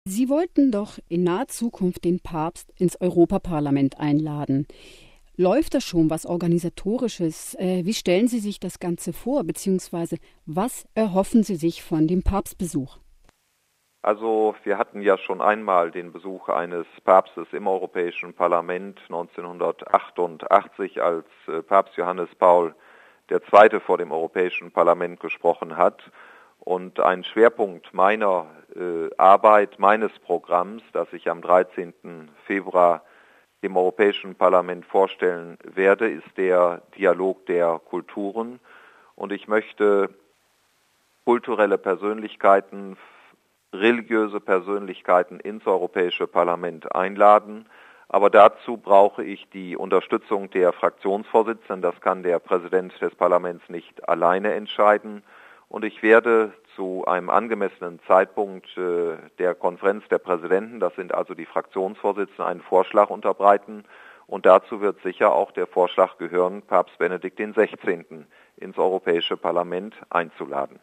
Sie wollten doch in naher Zukunft den Papst ins Europaparlament einladen. Läuft da schon was Organisatorisches? Wie stellen Sie sich das Ganze vor, beziehungsweise was erhoffen Sie sich von dem Papstbesuch? Also wir hatten ja schon einmal den Besuch eines Papstes im Europäischen Parlament 1988, als Papst Johannes Paul II. Vor dem Europäischen Parlament gesprochen hat. Und ein Schwerpunkt meiner Arbeit, meines Programms, das ich am 13. Februar dem Europäischen Parlament vorstellen werde, ist der Dialog der Kulturen. Und ich möchte kulturelle Persönlichkeiten, religiöse Persönlichkeiten ins Europäische Parlament einladen. Aber dazu brauche ich die Unterstützung der Fraktionsvorsitzenden. Das kann der Präsident des Parlaments nicht alleine entscheiden. Und ich werde zu einem angemessenen Zeitpunkt der Konferenz der Präsidenten, das sind also die Fraktionsvorsitzenden, einen Vorschlag unterbreiten. Und dazu wird sicher auch der Vorschlag gehören, Papst Benedikt XVI. Ins Europäische Parlament einzuladen.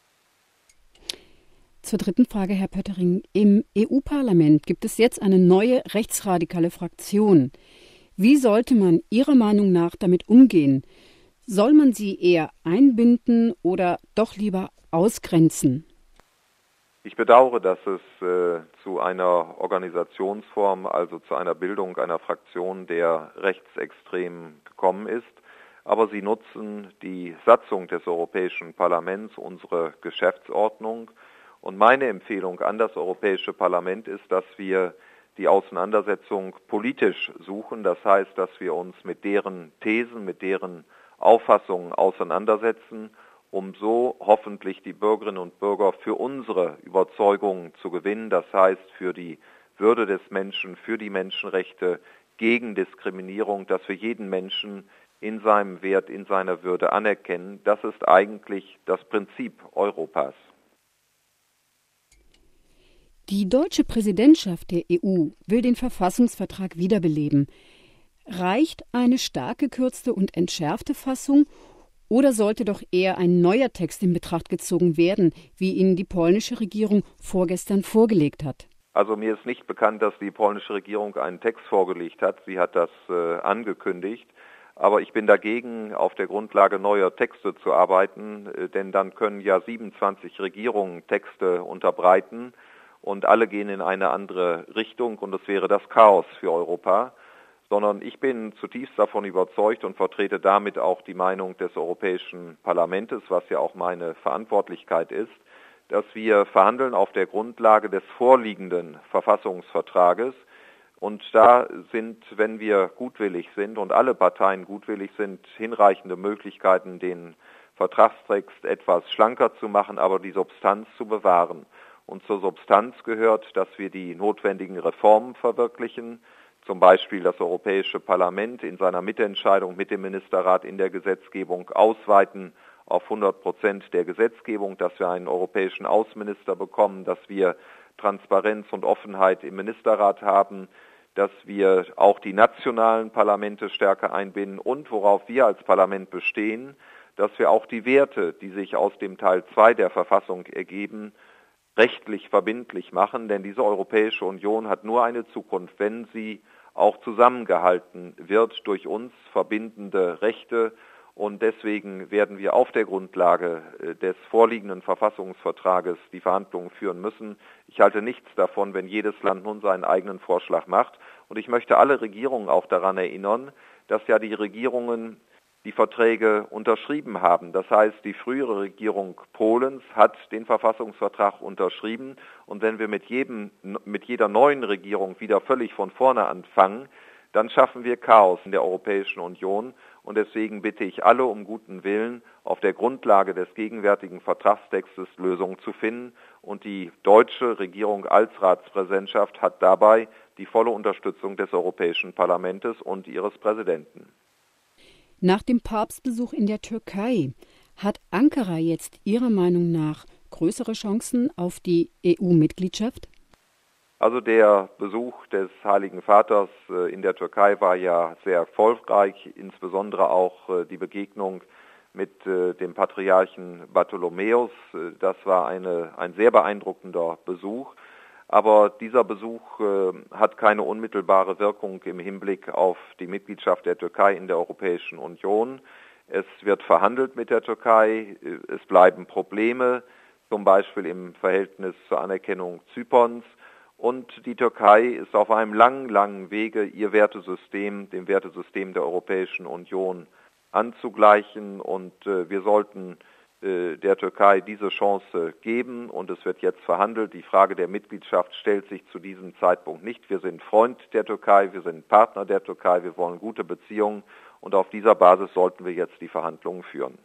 Zur dritten Frage, Herr Pöttering. Im EU-Parlament gibt es jetzt eine neue rechtsradikale Fraktion. Wie sollte man Ihrer Meinung nach damit umgehen? Soll man sie eher einbinden oder doch lieber ausgrenzen? Ich bedauere, dass es zu einer Organisationsform, also zu einer Bildung einer Fraktion der Rechtsextremen gekommen ist. Aber sie nutzen die Satzung des Europäischen Parlaments, unsere Geschäftsordnung. Und meine Empfehlung an das Europäische Parlament ist, dass wir die Auseinandersetzung politisch suchen. Das heißt, dass wir uns mit deren Thesen, mit deren Auffassungen auseinandersetzen, um so hoffentlich die Bürgerinnen und Bürger für unsere Überzeugungen zu gewinnen. Das heißt, für die Würde des Menschen, für die Menschenrechte, gegen Diskriminierung, dass wir jeden Menschen in seinem Wert, in seiner Würde anerkennen. Das ist eigentlich das Prinzip Europas. Die deutsche Präsidentschaft der EU will den Verfassungsvertrag wiederbeleben. Reicht eine stark gekürzte und entschärfte Fassung oder sollte doch eher ein neuer Text in Betracht gezogen werden, wie ihn die polnische Regierung vorgestern vorgelegt hat? Also mir ist nicht bekannt, dass die polnische Regierung einen Text vorgelegt hat. Sie hat das angekündigt. Aber ich bin dagegen, auf der Grundlage neuer Texte zu arbeiten, denn dann können ja 27 Regierungen Texte unterbreiten und alle gehen in eine andere Richtung und es wäre das Chaos für Europa. Sondern ich bin zutiefst davon überzeugt und vertrete damit auch die Meinung des Europäischen Parlaments, was ja auch meine Verantwortlichkeit ist, dass wir verhandeln auf der Grundlage des vorliegenden Verfassungsvertrages. Und da sind, wenn wir gutwillig sind und alle Parteien gutwillig sind, hinreichende Möglichkeiten, den Vertragstext etwas schlanker zu machen, aber die Substanz zu bewahren. Und zur Substanz gehört, dass wir die notwendigen Reformen verwirklichen, zum Beispiel das Europäische Parlament in seiner Mitentscheidung mit dem Ministerrat in der Gesetzgebung ausweiten auf 100% der Gesetzgebung, dass wir einen europäischen Außenminister bekommen, dass wir Transparenz und Offenheit im Ministerrat haben, dass wir auch die nationalen Parlamente stärker einbinden und worauf wir als Parlament bestehen, dass wir auch die Werte, die sich aus dem Teil 2 der Verfassung ergeben, rechtlich verbindlich machen, denn diese Europäische Union hat nur eine Zukunft, wenn sie auch zusammengehalten wird durch uns verbindende Rechte. Und deswegen werden wir auf der Grundlage des vorliegenden Verfassungsvertrages die Verhandlungen führen müssen. Ich halte nichts davon, wenn jedes Land nun seinen eigenen Vorschlag macht. Und ich möchte alle Regierungen auch daran erinnern, dass ja die Regierungen die Verträge unterschrieben haben. Das heißt, die frühere Regierung Polens hat den Verfassungsvertrag unterschrieben. Und wenn wir mit jeder neuen Regierung wieder völlig von vorne anfangen, dann schaffen wir Chaos in der Europäischen Union. Und deswegen bitte ich alle um guten Willen, auf der Grundlage des gegenwärtigen Vertragstextes Lösungen zu finden. Und die deutsche Regierung als Ratspräsidentschaft hat dabei die volle Unterstützung des Europäischen Parlaments und ihres Präsidenten. Nach dem Papstbesuch in der Türkei hat Ankara jetzt Ihrer Meinung nach größere Chancen auf die EU-Mitgliedschaft? Also der Besuch des Heiligen Vaters in der Türkei war ja sehr erfolgreich, insbesondere auch die Begegnung mit dem Patriarchen Bartholomäus. Das war ein sehr beeindruckender Besuch. Aber dieser Besuch hat keine unmittelbare Wirkung im Hinblick auf die Mitgliedschaft der Türkei in der Europäischen Union. Es wird verhandelt mit der Türkei, es bleiben Probleme, zum Beispiel im Verhältnis zur Anerkennung Zyperns. Und die Türkei ist auf einem langen Wege, ihr Wertesystem, dem Wertesystem der Europäischen Union anzugleichen. Und wir sollten der Türkei diese Chance geben, und es wird jetzt verhandelt. Die Frage der Mitgliedschaft stellt sich zu diesem Zeitpunkt nicht. Wir sind Freund der Türkei, wir sind Partner der Türkei, wir wollen gute Beziehungen, und auf dieser Basis sollten wir jetzt die Verhandlungen führen.